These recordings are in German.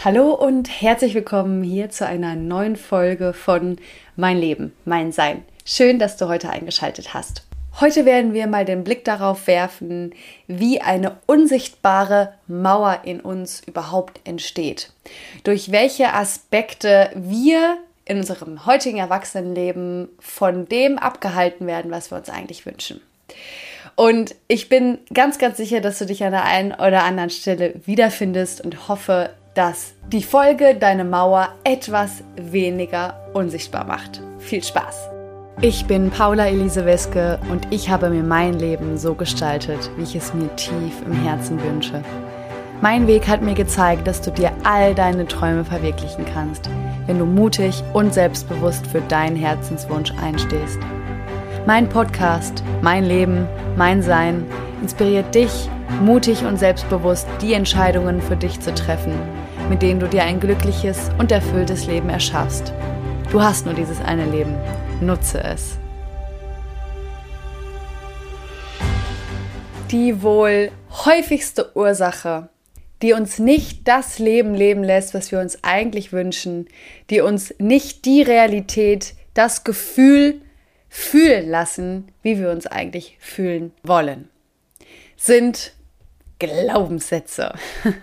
Hallo und herzlich willkommen hier zu einer neuen Folge von Mein Leben, mein Sein. Schön, dass du heute eingeschaltet hast. Heute werden wir mal den Blick darauf werfen, wie eine unsichtbare Mauer in uns überhaupt entsteht. Durch welche Aspekte wir in unserem heutigen Erwachsenenleben von dem abgehalten werden, was wir uns eigentlich wünschen. Und ich bin ganz, ganz sicher, dass du dich an der einen oder anderen Stelle wiederfindest und hoffe, dass die Folge deine Mauer etwas weniger unsichtbar macht. Viel Spaß! Ich bin Paula Elise Weske und ich habe mir mein Leben so gestaltet, wie ich es mir tief im Herzen wünsche. Mein Weg hat mir gezeigt, dass du dir all deine Träume verwirklichen kannst, wenn du mutig und selbstbewusst für deinen Herzenswunsch einstehst. Mein Podcast, mein Leben, mein Sein inspiriert dich, mutig und selbstbewusst die Entscheidungen für dich zu treffen, mit denen du dir ein glückliches und erfülltes Leben erschaffst. Du hast nur dieses eine Leben. Nutze es. Die wohl häufigste Ursache, die uns nicht das Leben leben lässt, was wir uns eigentlich wünschen, die uns nicht die Realität, das Gefühl fühlen lassen, wie wir uns eigentlich fühlen wollen, sind Glaubenssätze.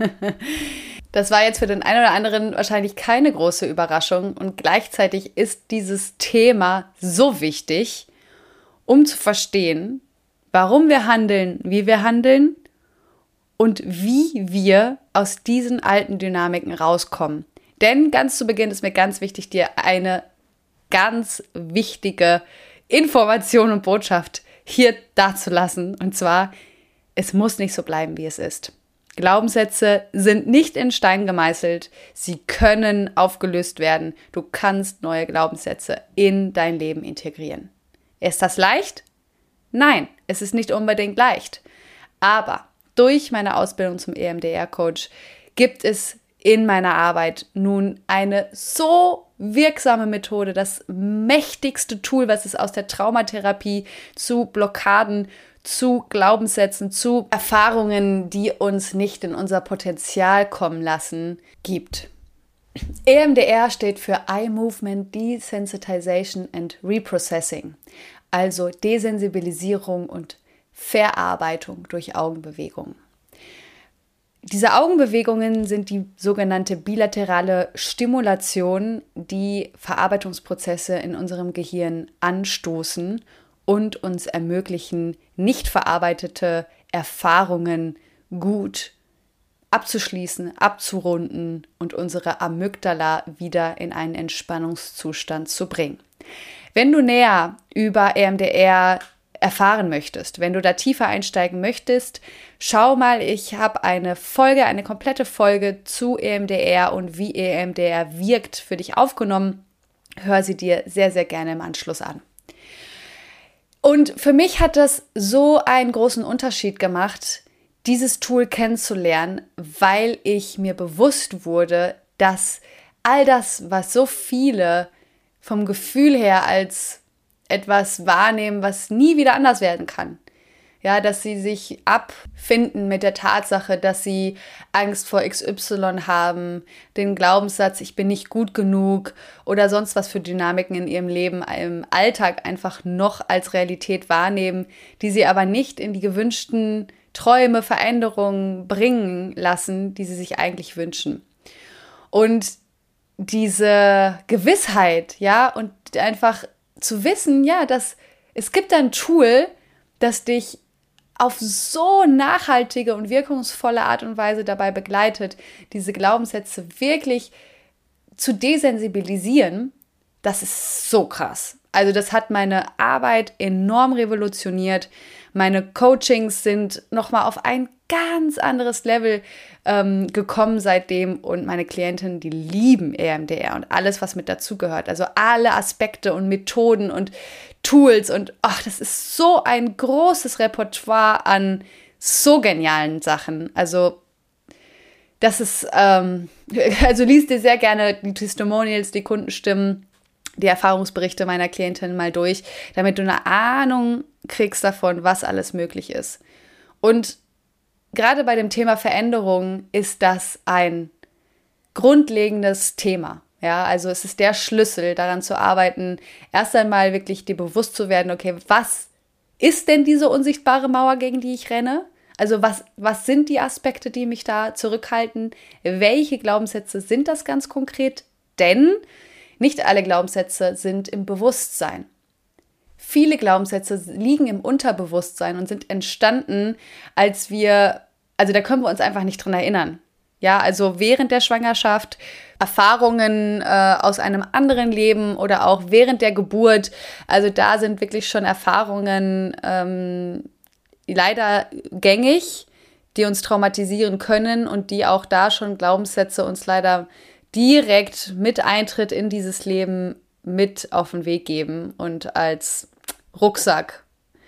Das war jetzt für den einen oder anderen wahrscheinlich keine große Überraschung und gleichzeitig ist dieses Thema so wichtig, um zu verstehen, warum wir handeln, wie wir handeln und wie wir aus diesen alten Dynamiken rauskommen. Denn ganz zu Beginn ist mir ganz wichtig, dir eine ganz wichtige Information und Botschaft hier dazulassen. Und zwar, es muss nicht so bleiben, wie es ist. Glaubenssätze sind nicht in Stein gemeißelt. Sie können aufgelöst werden. Du kannst neue Glaubenssätze in dein Leben integrieren. Ist das leicht? Nein, es ist nicht unbedingt leicht. Aber durch meine Ausbildung zum EMDR-Coach gibt es in meiner Arbeit nun eine so wirksame Methode, das mächtigste Tool, was es aus der Traumatherapie zu Blockaden, zu Glaubenssätzen, zu Erfahrungen, die uns nicht in unser Potenzial kommen lassen, gibt. EMDR steht für Eye Movement Desensitization and Reprocessing, also Desensibilisierung und Verarbeitung durch Augenbewegungen. Diese Augenbewegungen sind die sogenannte bilaterale Stimulation, die Verarbeitungsprozesse in unserem Gehirn anstoßen und uns ermöglichen, nicht verarbeitete Erfahrungen gut abzuschließen, abzurunden und unsere Amygdala wieder in einen Entspannungszustand zu bringen. Wenn du näher über EMDR erfahren möchtest, wenn du da tiefer einsteigen möchtest, schau mal, ich habe eine komplette Folge zu EMDR und wie EMDR wirkt für dich aufgenommen. Hör sie dir sehr, sehr gerne im Anschluss an. Und für mich hat das so einen großen Unterschied gemacht, dieses Tool kennenzulernen, weil ich mir bewusst wurde, dass all das, was so viele vom Gefühl her als etwas wahrnehmen, was nie wieder anders werden kann. Ja, dass sie sich abfinden mit der Tatsache, dass sie Angst vor XY haben, den Glaubenssatz, ich bin nicht gut genug oder sonst was für Dynamiken in ihrem Leben im Alltag einfach noch als Realität wahrnehmen, die sie aber nicht in die gewünschten Träume, Veränderungen bringen lassen, die sie sich eigentlich wünschen. Und diese Gewissheit, ja, und einfach zu wissen, ja, dass es gibt ein Tool, das dich auf so nachhaltige und wirkungsvolle Art und Weise dabei begleitet, diese Glaubenssätze wirklich zu desensibilisieren, das ist so krass. Also das hat meine Arbeit enorm revolutioniert. Meine Coachings sind nochmal auf ein ganz anderes Level gekommen seitdem und meine Klientinnen, die lieben EMDR und alles, was mit dazugehört. Also alle Aspekte und Methoden und Tools und das ist so ein großes Repertoire an so genialen Sachen. Also das ist, also liest dir sehr gerne die Testimonials, die Kundenstimmen, die Erfahrungsberichte meiner Klientinnen mal durch, damit du eine Ahnung kriegst davon, was alles möglich ist. Und gerade bei dem Thema Veränderung ist das ein grundlegendes Thema. Ja, also es ist der Schlüssel, daran zu arbeiten, erst einmal wirklich dir bewusst zu werden, okay, was ist denn diese unsichtbare Mauer, gegen die ich renne? Also was sind die Aspekte, die mich da zurückhalten? Welche Glaubenssätze sind das ganz konkret? Denn nicht alle Glaubenssätze sind im Bewusstsein. Viele Glaubenssätze liegen im Unterbewusstsein und sind entstanden, also da können wir uns einfach nicht dran erinnern. Ja, also während der Schwangerschaft, Erfahrungen aus einem anderen Leben oder auch während der Geburt. Also da sind wirklich schon Erfahrungen leider gängig, die uns traumatisieren können und die auch da schon Glaubenssätze uns leider direkt mit Eintritt in dieses Leben mit auf den Weg geben und als Rucksack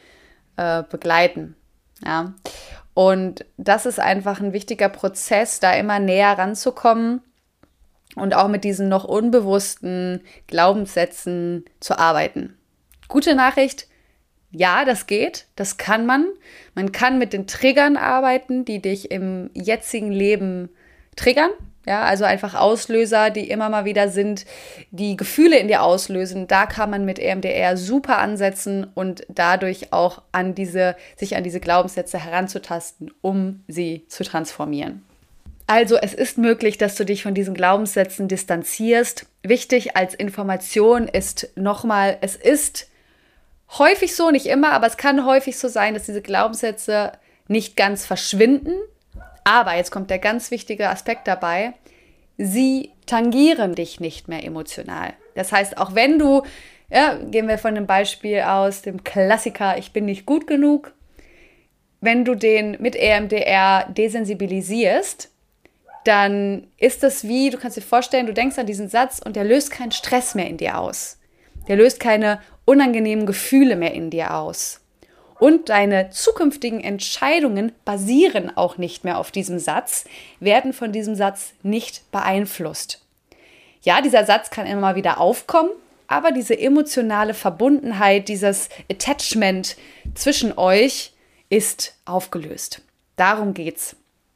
begleiten. Ja. Und das ist einfach ein wichtiger Prozess, da immer näher ranzukommen und auch mit diesen noch unbewussten Glaubenssätzen zu arbeiten. Gute Nachricht, ja, das geht, das kann man. Man kann mit den Triggern arbeiten, die dich im jetzigen Leben triggern. Ja, also einfach Auslöser, die immer mal wieder sind, die Gefühle in dir auslösen. Da kann man mit EMDR super ansetzen und dadurch auch sich an diese Glaubenssätze heranzutasten, um sie zu transformieren. Also es ist möglich, dass du dich von diesen Glaubenssätzen distanzierst. Wichtig als Information ist nochmal, es ist häufig so, nicht immer, aber es kann häufig so sein, dass diese Glaubenssätze nicht ganz verschwinden. Aber jetzt kommt der ganz wichtige Aspekt dabei, sie tangieren dich nicht mehr emotional. Das heißt, auch wenn du, gehen wir von dem Beispiel aus, dem Klassiker, ich bin nicht gut genug, wenn du den mit EMDR desensibilisierst, dann ist das wie, du kannst dir vorstellen, du denkst an diesen Satz und der löst keinen Stress mehr in dir aus. Der löst keine unangenehmen Gefühle mehr in dir aus. Und deine zukünftigen Entscheidungen basieren auch nicht mehr auf diesem Satz, werden von diesem Satz nicht beeinflusst. Ja, dieser Satz kann immer mal wieder aufkommen, aber diese emotionale Verbundenheit, dieses Attachment zwischen euch ist aufgelöst. Darum geht's.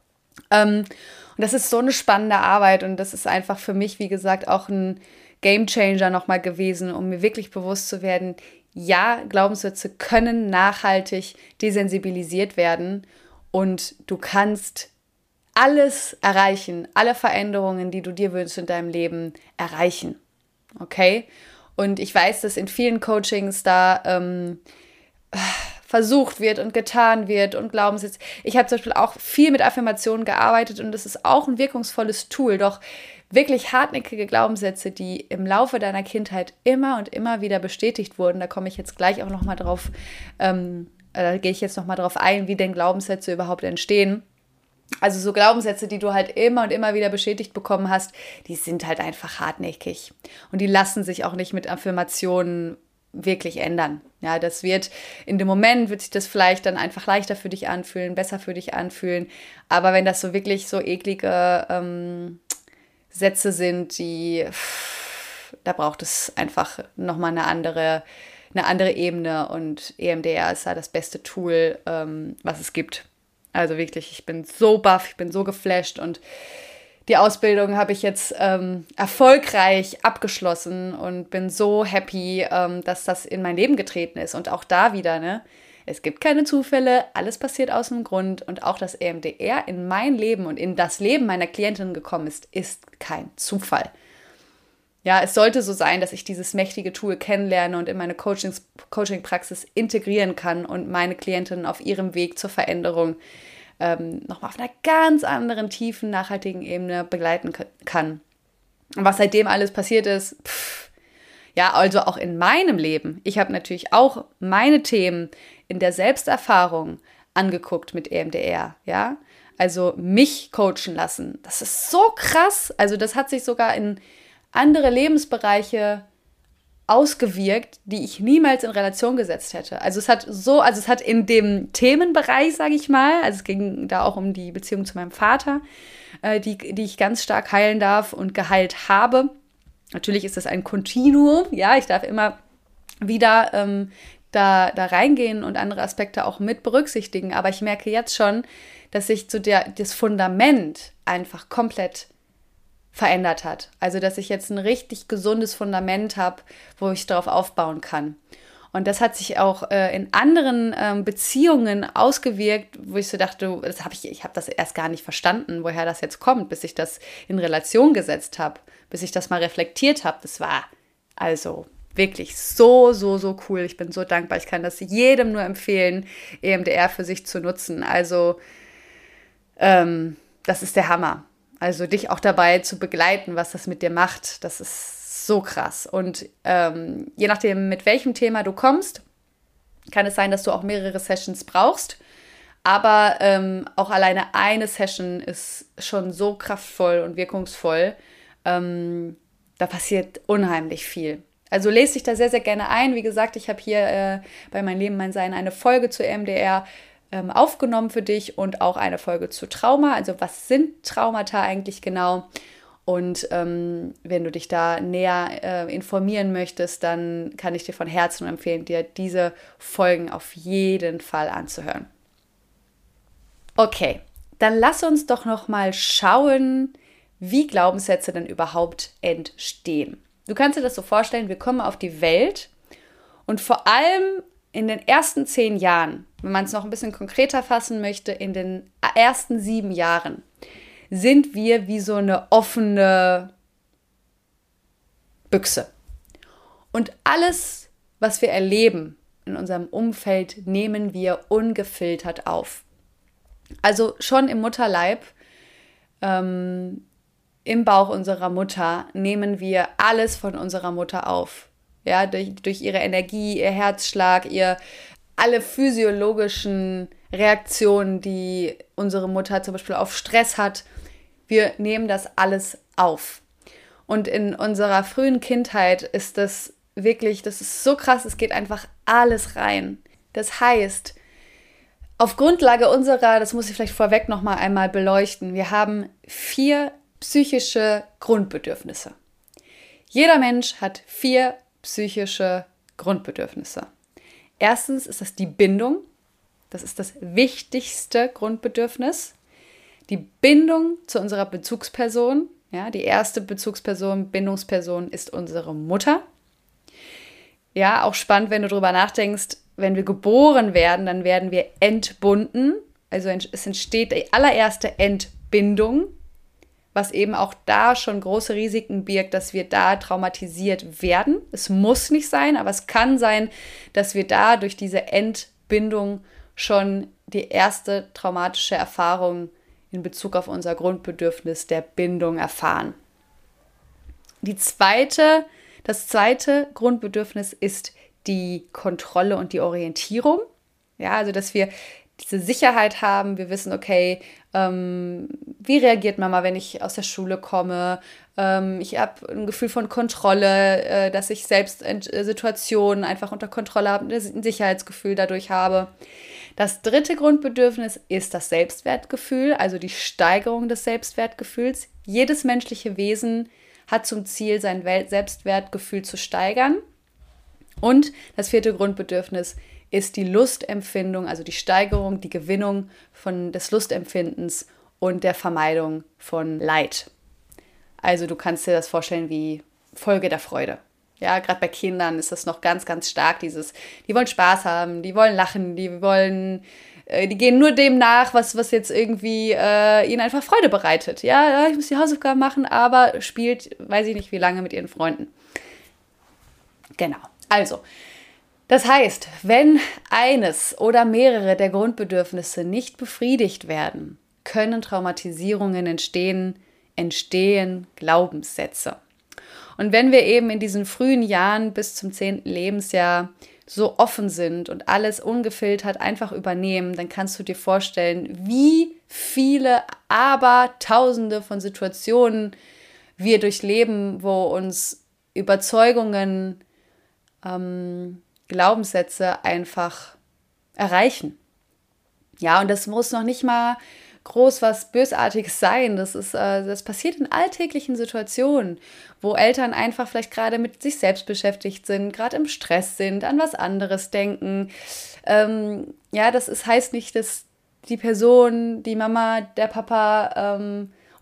Und das ist so eine spannende Arbeit und das ist einfach für mich, wie gesagt, auch ein Gamechanger nochmal gewesen, um mir wirklich bewusst zu werden, ja, Glaubenssätze können nachhaltig desensibilisiert werden und du kannst alles erreichen, alle Veränderungen, die du dir wünschst in deinem Leben, erreichen. Okay? Und ich weiß, dass in vielen Coachings da versucht wird und getan wird und Glaubenssätze. Ich habe zum Beispiel auch viel mit Affirmationen gearbeitet und das ist auch ein wirkungsvolles Tool, doch wirklich hartnäckige Glaubenssätze, die im Laufe deiner Kindheit immer und immer wieder bestätigt wurden. Da komme ich jetzt gleich auch nochmal drauf, da gehe ich jetzt nochmal drauf ein, wie denn Glaubenssätze überhaupt entstehen. Also so Glaubenssätze, die du halt immer und immer wieder bestätigt bekommen hast, die sind halt einfach hartnäckig. Und die lassen sich auch nicht mit Affirmationen wirklich ändern. Ja, das wird in dem Moment, wird sich das vielleicht dann einfach leichter für dich anfühlen, besser für dich anfühlen. Aber wenn das so wirklich so eklige Sätze sind, da braucht es einfach nochmal eine andere Ebene und EMDR ist da das beste Tool, was es gibt. Also wirklich, ich bin so baff, ich bin so geflasht und die Ausbildung habe ich jetzt erfolgreich abgeschlossen und bin so happy, dass das in mein Leben getreten ist. Und auch da wieder, ne? Es gibt keine Zufälle, alles passiert aus einem Grund und auch, dass EMDR in mein Leben und in das Leben meiner Klientin gekommen ist kein Zufall. Ja, es sollte so sein, dass ich dieses mächtige Tool kennenlerne und in meine Coaching-Praxis integrieren kann und meine Klientinnen auf ihrem Weg zur Veränderung nochmal auf einer ganz anderen, tiefen, nachhaltigen Ebene begleiten kann. Und was seitdem alles passiert ist, ja, also auch in meinem Leben. Ich habe natürlich auch meine Themen in der Selbsterfahrung angeguckt mit EMDR, ja. Also mich coachen lassen. Das ist so krass. Also das hat sich sogar in andere Lebensbereiche ausgewirkt, die ich niemals in Relation gesetzt hätte. Also es hat in dem Themenbereich, sage ich mal, also es ging da auch um die Beziehung zu meinem Vater, die ich ganz stark heilen darf und geheilt habe. Natürlich ist das ein Kontinuum, ja, ich darf immer wieder da reingehen und andere Aspekte auch mit berücksichtigen, aber ich merke jetzt schon, dass sich das Fundament einfach komplett verändert hat. Also, dass ich jetzt ein richtig gesundes Fundament habe, wo ich darauf aufbauen kann. Und das hat sich auch in anderen Beziehungen ausgewirkt, wo ich so dachte, ich habe das erst gar nicht verstanden, woher das jetzt kommt, bis ich das in Relation gesetzt habe, bis ich das mal reflektiert habe. Das war also wirklich so, so, so cool. Ich bin so dankbar. Ich kann das jedem nur empfehlen, EMDR für sich zu nutzen. Also das ist der Hammer. Also dich auch dabei zu begleiten, was das mit dir macht, das ist so krass. Und je nachdem, mit welchem Thema du kommst, kann es sein, dass du auch mehrere Sessions brauchst. Aber auch alleine eine Session ist schon so kraftvoll und wirkungsvoll. Da passiert unheimlich viel. Also lese dich da sehr, sehr gerne ein. Wie gesagt, ich habe hier bei Mein Leben, mein Sein eine Folge zu EMDR aufgenommen für dich und auch eine Folge zu Trauma. Also was sind Traumata eigentlich genau? Und wenn du dich da näher informieren möchtest, dann kann ich dir von Herzen empfehlen, dir diese Folgen auf jeden Fall anzuhören. Okay, dann lass uns doch noch mal schauen, wie Glaubenssätze denn überhaupt entstehen. Du kannst dir das so vorstellen, wir kommen auf die Welt und vor allem in den ersten 10 Jahren, wenn man es noch ein bisschen konkreter fassen möchte, in den ersten 7 Jahren, sind wir wie so eine offene Büchse. Und alles, was wir erleben in unserem Umfeld, nehmen wir ungefiltert auf. Also schon im Mutterleib, im Bauch unserer Mutter, nehmen wir alles von unserer Mutter auf. Ja, durch ihre Energie, ihr Herzschlag, alle physiologischen Reaktionen, die unsere Mutter zum Beispiel auf Stress hat. Wir nehmen das alles auf. Und in unserer frühen Kindheit ist das wirklich, das ist so krass, es geht einfach alles rein. Das heißt, auf Grundlage unserer, das muss ich vielleicht vorweg noch mal einmal beleuchten, wir haben 4 psychische Grundbedürfnisse. Jeder Mensch hat 4 psychische Grundbedürfnisse. Erstens ist das die Bindung. Das ist das wichtigste Grundbedürfnis. Die Bindung zu unserer Bezugsperson. Ja, die erste Bezugsperson, Bindungsperson ist unsere Mutter. Ja, auch spannend, wenn du darüber nachdenkst, wenn wir geboren werden, dann werden wir entbunden. Also es entsteht die allererste Entbindung, was eben auch da schon große Risiken birgt, dass wir da traumatisiert werden. Es muss nicht sein, aber es kann sein, dass wir da durch diese Entbindung schon die erste traumatische Erfahrung in Bezug auf unser Grundbedürfnis der Bindung erfahren. Das zweite Grundbedürfnis ist die Kontrolle und die Orientierung. Ja, also dass wir diese Sicherheit haben, wir wissen, okay, wie reagiert Mama, wenn ich aus der Schule komme? Ich habe ein Gefühl von Kontrolle, dass ich selbst Situationen einfach unter Kontrolle habe, ein Sicherheitsgefühl dadurch habe. Das dritte Grundbedürfnis ist das Selbstwertgefühl, also die Steigerung des Selbstwertgefühls. Jedes menschliche Wesen hat zum Ziel, sein Selbstwertgefühl zu steigern. Und das vierte Grundbedürfnis ist die Lustempfindung, also die Steigerung, die Gewinnung des Lustempfindens und der Vermeidung von Leid. Also du kannst dir das vorstellen wie Folge der Freude. Ja, gerade bei Kindern ist das noch ganz, ganz stark, die wollen Spaß haben, die wollen lachen, die gehen nur dem nach, was jetzt irgendwie ihnen einfach Freude bereitet. Ja, ich muss die Hausaufgaben machen, aber spielt, weiß ich nicht wie lange, mit ihren Freunden. Genau, also das heißt, wenn eines oder mehrere der Grundbedürfnisse nicht befriedigt werden, können Traumatisierungen entstehen Glaubenssätze. Und wenn wir eben in diesen frühen Jahren bis zum 10. Lebensjahr so offen sind und alles ungefiltert einfach übernehmen, dann kannst du dir vorstellen, wie viele, aber Tausende von Situationen wir durchleben, wo uns Überzeugungen, Glaubenssätze einfach erreichen. Ja, und das muss noch nicht mal groß was Bösartiges sein. Das passiert in alltäglichen Situationen, wo Eltern einfach vielleicht gerade mit sich selbst beschäftigt sind, gerade im Stress sind, an was anderes denken. Heißt nicht, dass die Person, die Mama, der Papa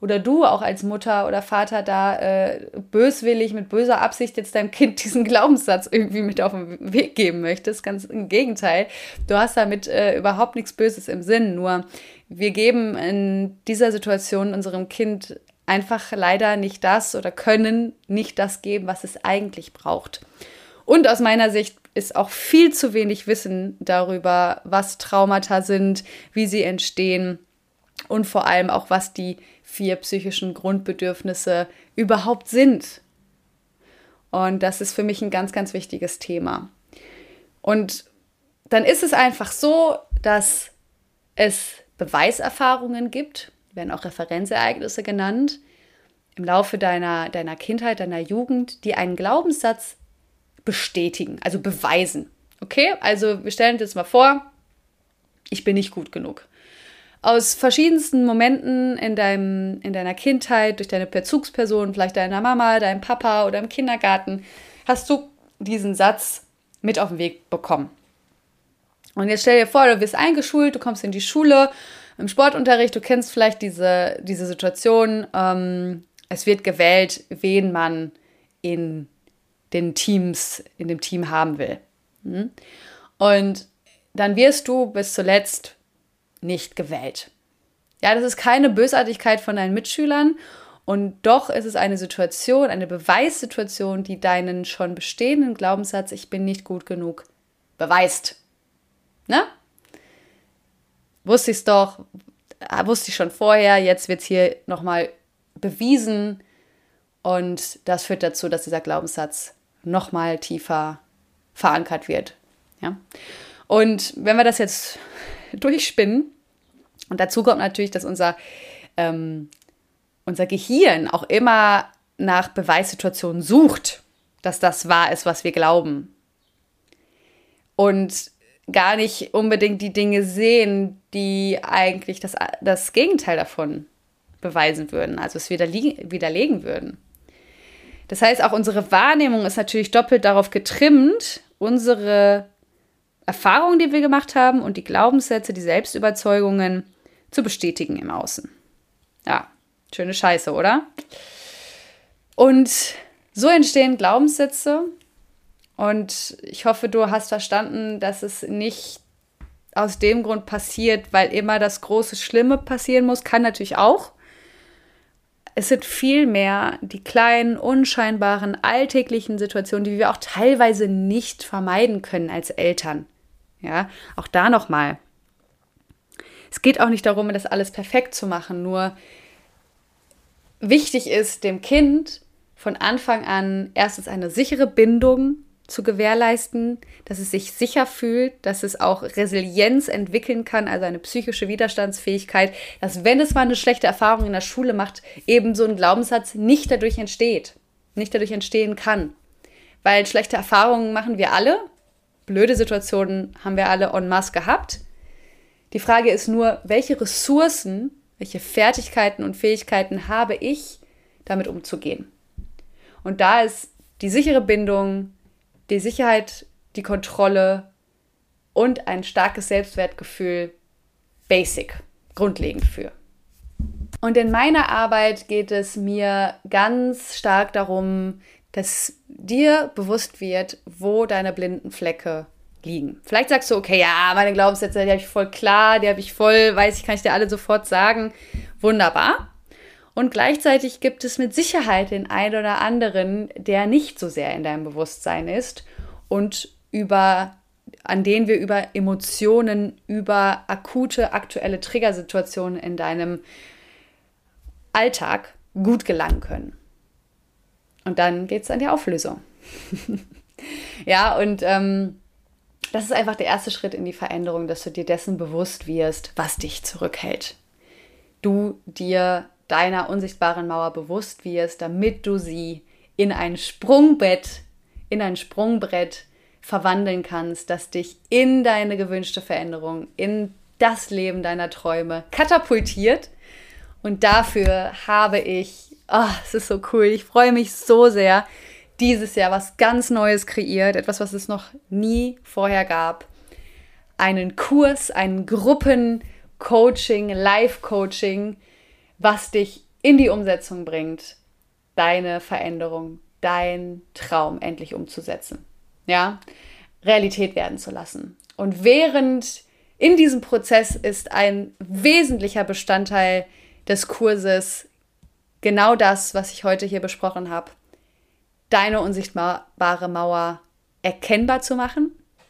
oder du auch als Mutter oder Vater da böswillig, mit böser Absicht jetzt deinem Kind diesen Glaubenssatz irgendwie mit auf den Weg geben möchtest. Ganz im Gegenteil. Du hast damit überhaupt nichts Böses im Sinn. Nur wir geben in dieser Situation unserem Kind einfach leider nicht das oder können nicht das geben, was es eigentlich braucht. Und aus meiner Sicht ist auch viel zu wenig Wissen darüber, was Traumata sind, wie sie entstehen und vor allem auch, was die 4 psychischen Grundbedürfnisse überhaupt sind. Und das ist für mich ein ganz, ganz wichtiges Thema. Und dann ist es einfach so, dass es Beweiserfahrungen gibt, werden auch Referenzereignisse genannt, im Laufe deiner Kindheit, deiner Jugend, die einen Glaubenssatz bestätigen, also beweisen. Okay, also wir stellen uns jetzt mal vor, ich bin nicht gut genug. Aus verschiedensten Momenten in deiner Kindheit, durch deine Bezugsperson, vielleicht deiner Mama, deinem Papa oder im Kindergarten, hast du diesen Satz mit auf den Weg bekommen. Und jetzt stell dir vor, du wirst eingeschult, du kommst in die Schule, im Sportunterricht, du kennst vielleicht diese Situation, es wird gewählt, wen man in dem Team haben will. Und dann wirst du bis zuletzt nicht gewählt. Ja, das ist keine Bösartigkeit von deinen Mitschülern und doch ist es eine Situation, eine Beweissituation, die deinen schon bestehenden Glaubenssatz, ich bin nicht gut genug, beweist. Ne? Wusste ich schon vorher, jetzt wird es hier nochmal bewiesen und das führt dazu, dass dieser Glaubenssatz nochmal tiefer verankert wird. Ja? Und wenn wir das jetzt durchspinnen, und dazu kommt natürlich, dass unser Gehirn auch immer nach Beweissituationen sucht, dass das wahr ist, was wir glauben. Und gar nicht unbedingt die Dinge sehen, die eigentlich das Gegenteil davon beweisen würden, also es widerlegen würden. Das heißt, auch unsere Wahrnehmung ist natürlich doppelt darauf getrimmt, unsere Erfahrungen, die wir gemacht haben und die Glaubenssätze, die Selbstüberzeugungen zu bestätigen im Außen. Ja, schöne Scheiße, oder? Und so entstehen Glaubenssätze und ich hoffe, du hast verstanden, dass es nicht aus dem Grund passiert, weil immer das große Schlimme passieren muss, kann natürlich auch. Es sind vielmehr die kleinen, unscheinbaren, alltäglichen Situationen, die wir auch teilweise nicht vermeiden können als Eltern. Ja, auch da nochmal. Es geht auch nicht darum, das alles perfekt zu machen, nur wichtig ist, dem Kind von Anfang an erstens eine sichere Bindung zu gewährleisten, dass es sich sicher fühlt, dass es auch Resilienz entwickeln kann, also eine psychische Widerstandsfähigkeit, dass wenn es mal eine schlechte Erfahrung in der Schule macht, eben so ein Glaubenssatz nicht dadurch entstehen kann. Weil schlechte Erfahrungen machen wir alle, blöde Situationen haben wir alle en masse gehabt. Die Frage ist nur, welche Ressourcen, welche Fertigkeiten und Fähigkeiten habe ich, damit umzugehen? Und da ist die sichere Bindung, die Sicherheit, die Kontrolle und ein starkes Selbstwertgefühl basic, grundlegend für. Und in meiner Arbeit geht es mir ganz stark darum, dass dir bewusst wird, wo deine blinden Flecke liegen. Vielleicht sagst du, okay, ja, meine Glaubenssätze, die habe ich voll klar, die habe ich voll, kann ich dir alle sofort sagen. Wunderbar. Und gleichzeitig gibt es mit Sicherheit den einen oder anderen, der nicht so sehr in deinem Bewusstsein ist und an denen wir über Emotionen, über akute, aktuelle Triggersituationen in deinem Alltag gut gelangen können. Und dann geht es an die Auflösung. Ja, und das ist einfach der erste Schritt in die Veränderung, dass du dir dessen bewusst wirst, was dich zurückhält. Du dir deiner unsichtbaren Mauer bewusst wirst, damit du sie in ein Sprungbrett verwandeln kannst, das dich in deine gewünschte Veränderung, in das Leben deiner Träume katapultiert. Und dafür habe ich, es ist so cool, ich freue mich so sehr, dieses Jahr was ganz Neues kreiert, etwas, was es noch nie vorher gab. Einen Kurs, ein Gruppencoaching, Live-Coaching, was dich in die Umsetzung bringt, deine Veränderung, dein Traum endlich umzusetzen. Ja, Realität werden zu lassen. Und während in diesem Prozess ist ein wesentlicher Bestandteil des Kurses genau das, was ich heute hier besprochen habe, deine unsichtbare Mauer erkennbar zu machen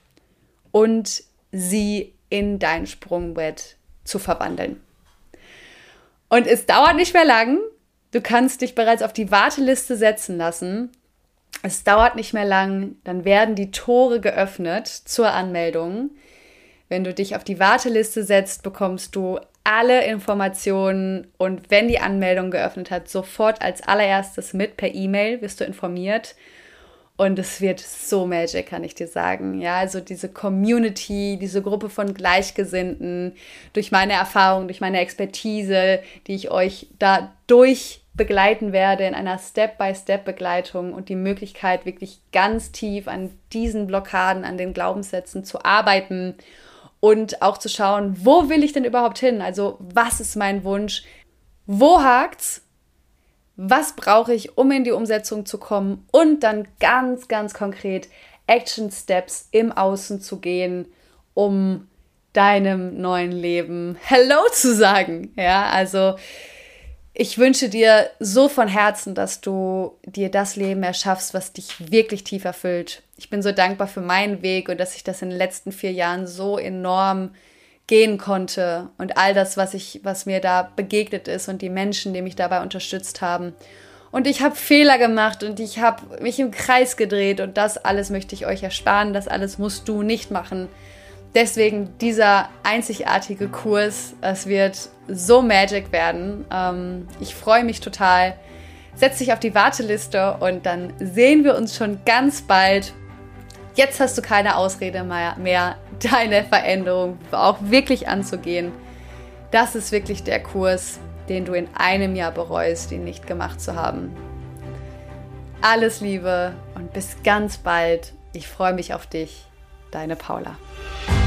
und sie in dein Sprungbrett zu verwandeln. Und es dauert nicht mehr lang. Du kannst dich bereits auf die Warteliste setzen lassen. Es dauert nicht mehr lang, dann werden die Tore geöffnet zur Anmeldung. Wenn du dich auf die Warteliste setzt, bekommst du alle Informationen und wenn die Anmeldung geöffnet hat, sofort als allererstes mit per E-Mail wirst du informiert. Und es wird so magic, kann ich dir sagen. Ja, also diese Community, diese Gruppe von Gleichgesinnten, durch meine Erfahrung, durch meine Expertise, die ich euch dadurch begleiten werde in einer Step-by-Step-Begleitung und die Möglichkeit, wirklich ganz tief an diesen Blockaden, an den Glaubenssätzen zu arbeiten und auch zu schauen, wo will ich denn überhaupt hin? Also was ist mein Wunsch? Wo hakt's? Was brauche ich, um in die Umsetzung zu kommen? Und dann ganz, ganz konkret Action Steps im Außen zu gehen, um deinem neuen Leben Hello zu sagen. Ja, also ich wünsche dir so von Herzen, dass du dir das Leben erschaffst, was dich wirklich tief erfüllt. Ich bin so dankbar für meinen Weg und dass ich das in den letzten 4 Jahren so enorm gehen konnte und all das, was mir da begegnet ist und die Menschen, die mich dabei unterstützt haben. Und ich habe Fehler gemacht und ich habe mich im Kreis gedreht und das alles möchte ich euch ersparen, das alles musst du nicht machen. Deswegen dieser einzigartige Kurs, es wird so magic werden. Ich freue mich total. Setz dich auf die Warteliste und dann sehen wir uns schon ganz bald. Jetzt hast du keine Ausrede mehr, deine Veränderung auch wirklich anzugehen. Das ist wirklich der Kurs, den du in einem Jahr bereust, ihn nicht gemacht zu haben. Alles Liebe und bis ganz bald. Ich freue mich auf dich. Deine Paula.